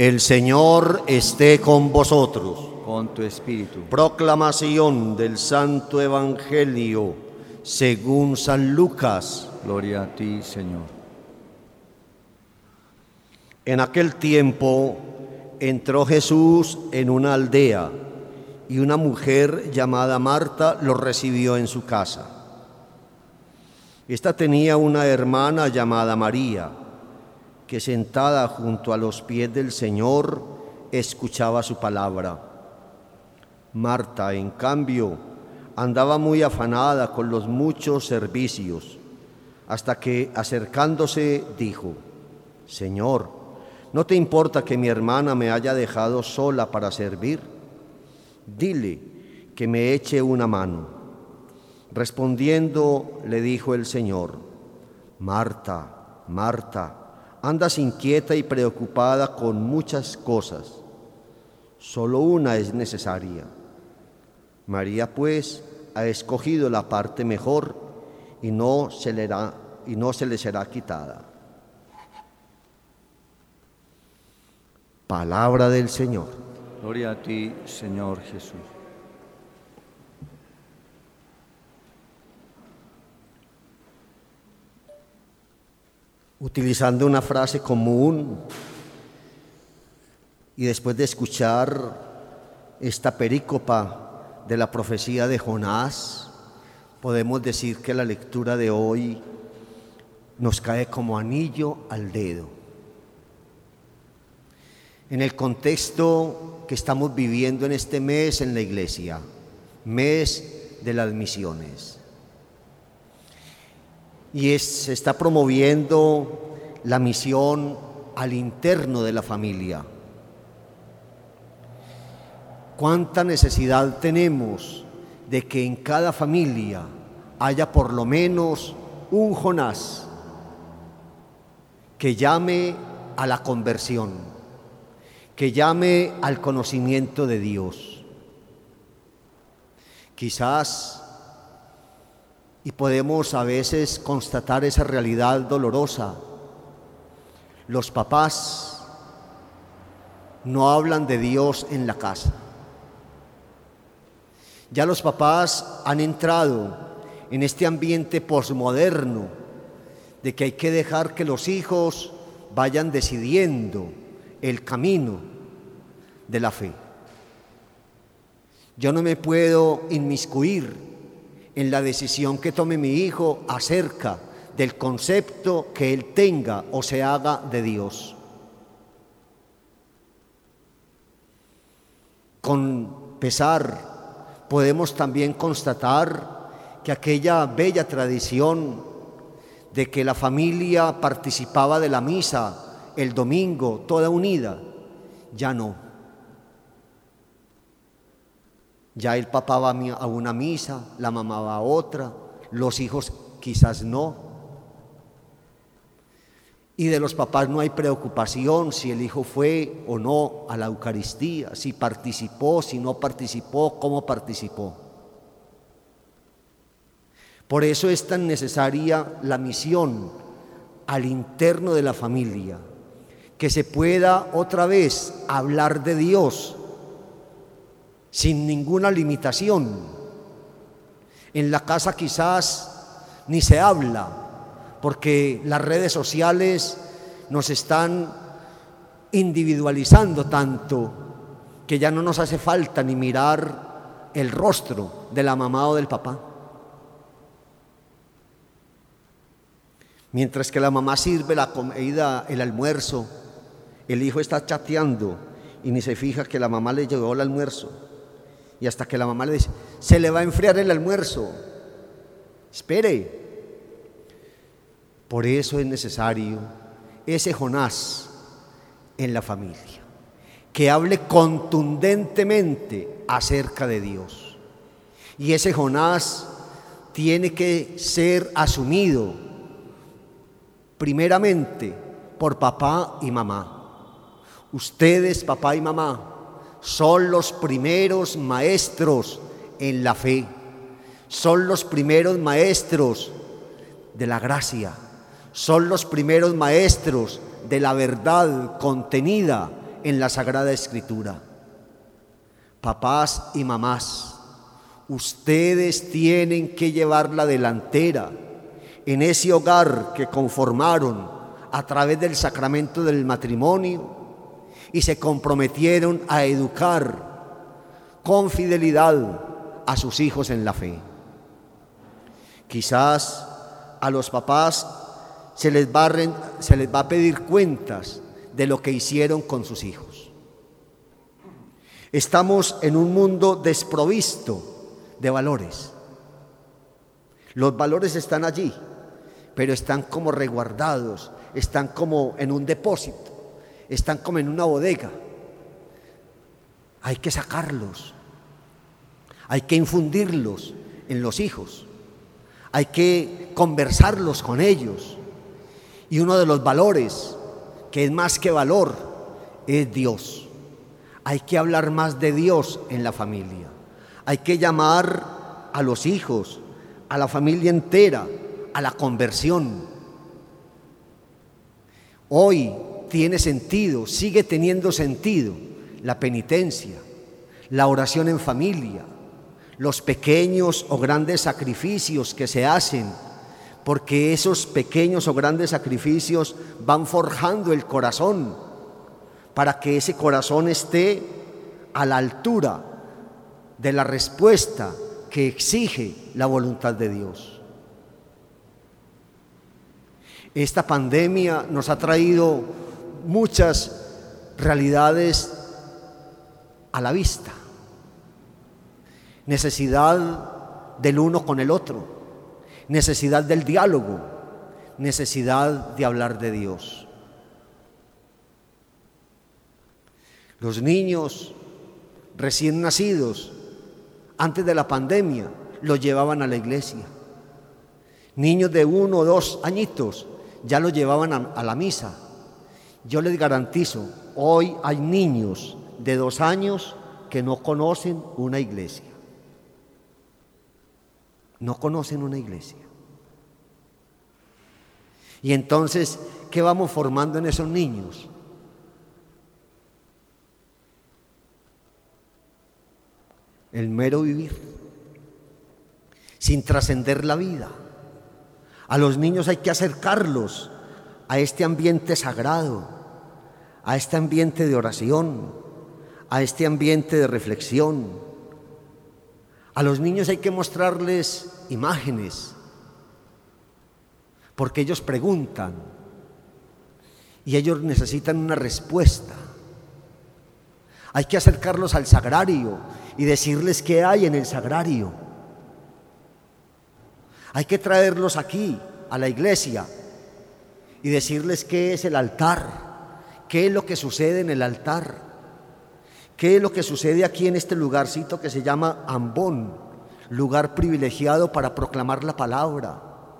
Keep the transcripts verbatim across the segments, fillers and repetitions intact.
El Señor esté con vosotros. Con tu espíritu. Proclamación del Santo Evangelio según San Lucas. Gloria a ti, Señor. En aquel tiempo entró Jesús en una aldea y una mujer llamada Marta lo recibió en su casa. Esta tenía una hermana llamada María, que sentada junto a los pies del Señor escuchaba su palabra. Marta, en cambio, andaba muy afanada con los muchos servicios, hasta que, acercándose, dijo: Señor, ¿no te importa que mi hermana me haya dejado sola para servir? Dile que me eche una mano. Respondiendo, le dijo el Señor: Marta, Marta, andas inquieta y preocupada con muchas cosas. Solo una es necesaria. María, pues, ha escogido la parte mejor y no se le, da, y no se le será quitada. Palabra del Señor. Gloria a ti, Señor Jesús. Utilizando una frase común y después de escuchar esta perícopa de la profecía de Jonás, podemos decir que la lectura de hoy nos cae como anillo al dedo. En el contexto que estamos viviendo en este mes en la Iglesia, mes de las misiones. Y es, se está promoviendo la misión al interno de la familia. ¿Cuánta necesidad tenemos de que en cada familia haya por lo menos un Jonás que llame a la conversión, que llame al conocimiento de Dios? Quizás, y podemos a veces constatar esa realidad dolorosa, los papás no hablan de Dios en la casa. Ya los papás han entrado en este ambiente posmoderno de que hay que dejar que los hijos vayan decidiendo el camino de la fe. Yo no me puedo inmiscuir en la decisión que tome mi hijo acerca del concepto que él tenga o se haga de Dios. Con pesar, podemos también constatar que aquella bella tradición de que la familia participaba de la misa el domingo toda unida, ya no. Ya el papá va a una misa, la mamá va a otra, los hijos quizás no. Y de los papás no hay preocupación si el hijo fue o no a la Eucaristía, si participó, si no participó, cómo participó. Por eso es tan necesaria la misión al interno de la familia, que se pueda otra vez hablar de Dios sin ninguna limitación. En la casa quizás ni se habla, porque las redes sociales nos están individualizando tanto que ya no nos hace falta ni mirar el rostro de la mamá o del papá. Mientras que la mamá sirve la comida, el almuerzo, el hijo está chateando y ni se fija que la mamá le llevó el almuerzo. Y hasta que la mamá le dice: se le va a enfriar el almuerzo, espere. Por eso es necesario ese Jonás en la familia, que hable contundentemente acerca de Dios. Y ese Jonás tiene que ser asumido primeramente por papá y mamá. Ustedes, papá y mamá, son los primeros maestros en la fe, son los primeros maestros de la gracia, son los primeros maestros de la verdad contenida en la Sagrada Escritura. Papás y mamás, ustedes tienen que llevar la delantera en ese hogar que conformaron a través del sacramento del matrimonio y se comprometieron a educar con fidelidad a sus hijos en la fe. Quizás a los papás se les va a, se les va a pedir cuentas de lo que hicieron con sus hijos. Estamos en un mundo desprovisto de valores. Los valores están allí, pero están como resguardados, están como en un depósito, están como en una bodega. Hay que sacarlos, hay que infundirlos en los hijos, hay que conversarlos con ellos. Y uno de los valores, que es más que valor, es Dios. Hay que hablar más de Dios en la familia. Hay que llamar a los hijos, a la familia entera, a la conversión. Hoy tiene sentido, sigue teniendo sentido la penitencia, la oración en familia, los pequeños o grandes sacrificios que se hacen, porque esos pequeños o grandes sacrificios van forjando el corazón para que ese corazón esté a la altura de la respuesta que exige la voluntad de Dios. Esta pandemia nos ha traído muchas realidades a la vista. Necesidad del uno con el otro, necesidad del diálogo, necesidad de hablar de Dios. Los niños recién nacidos, antes de la pandemia, los llevaban a la iglesia. Niños de uno o dos añitos ya los llevaban a, a la misa. Yo les garantizo, hoy hay niños de dos años que no conocen una iglesia. No conocen una iglesia. Y entonces, ¿qué vamos formando en esos niños? El mero vivir, sin trascender la vida. A los niños hay que acercarlos a este ambiente sagrado, a este ambiente de oración, a este ambiente de reflexión. A los niños hay que mostrarles imágenes, porque ellos preguntan y ellos necesitan una respuesta. Hay que acercarlos al sagrario y decirles qué hay en el sagrario. Hay que traerlos aquí, a la iglesia, y decirles qué es el altar, qué es lo que sucede en el altar. ¿Qué es lo que sucede aquí en este lugarcito que se llama Ambón, lugar privilegiado para proclamar la palabra?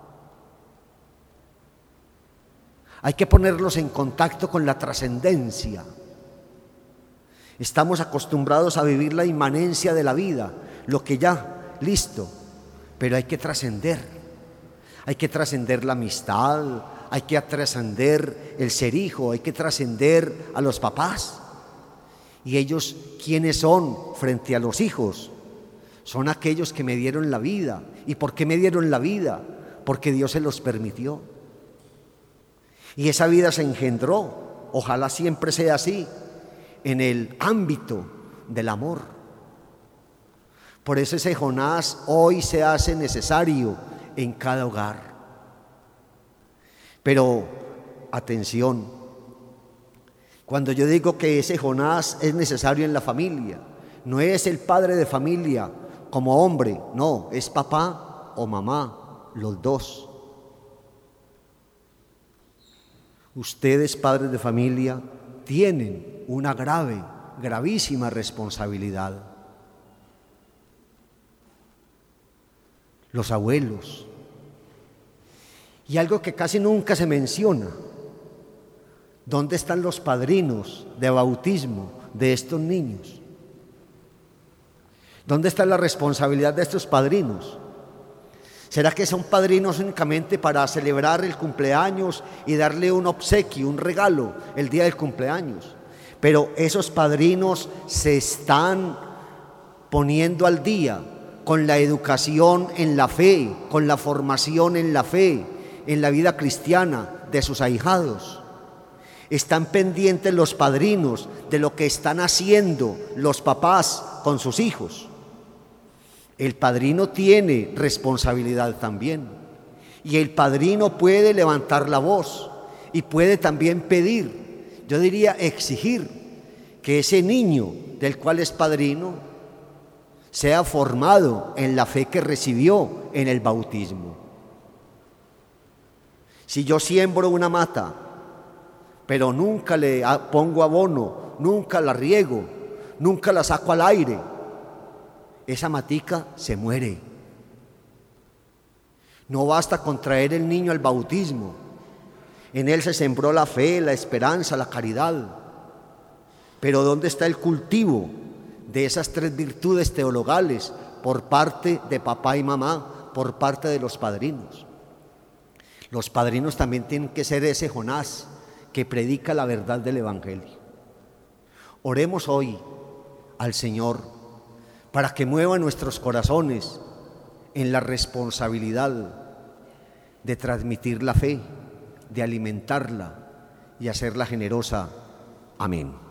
Hay que ponerlos en contacto con la trascendencia. Estamos acostumbrados a vivir la inmanencia de la vida, lo que ya, listo, pero hay que trascender. Hay que trascender la amistad, hay que trascender el ser hijo, hay que trascender a los papás. ¿Y ellos quiénes son frente a los hijos? Son aquellos que me dieron la vida. ¿Y por qué me dieron la vida? Porque Dios se los permitió. Y esa vida se engendró, ojalá siempre sea así, en el ámbito del amor. Por eso ese Jonás hoy se hace necesario en cada hogar. Pero, atención, cuando yo digo que ese Jonás es necesario en la familia, no es el padre de familia como hombre, no, es papá o mamá, los dos. Ustedes, padres de familia, tienen una grave, gravísima responsabilidad. Los abuelos. Y algo que casi nunca se menciona: ¿dónde están los padrinos de bautismo de estos niños? ¿Dónde está la responsabilidad de estos padrinos? ¿Será que son padrinos únicamente para celebrar el cumpleaños y darle un obsequio, un regalo el día del cumpleaños? Pero esos padrinos se están poniendo al día con la educación en la fe, con la formación en la fe, en la vida cristiana de sus ahijados. Están pendientes los padrinos de lo que están haciendo los papás con sus hijos. El padrino tiene responsabilidad también, y el padrino puede levantar la voz y puede también pedir, yo diría exigir, que ese niño del cual es padrino sea formado en la fe que recibió en el bautismo. Si yo siembro una mata, pero nunca le pongo abono, nunca la riego, nunca la saco al aire, esa matica se muere. No basta con traer el niño al bautismo. En él se sembró la fe, la esperanza, la caridad. Pero ¿dónde está el cultivo de esas tres virtudes teologales por parte de papá y mamá, por parte de los padrinos? Los padrinos también tienen que ser ese Jonás que predica la verdad del Evangelio. Oremos hoy al Señor para que mueva nuestros corazones en la responsabilidad de transmitir la fe, de alimentarla y hacerla generosa. Amén.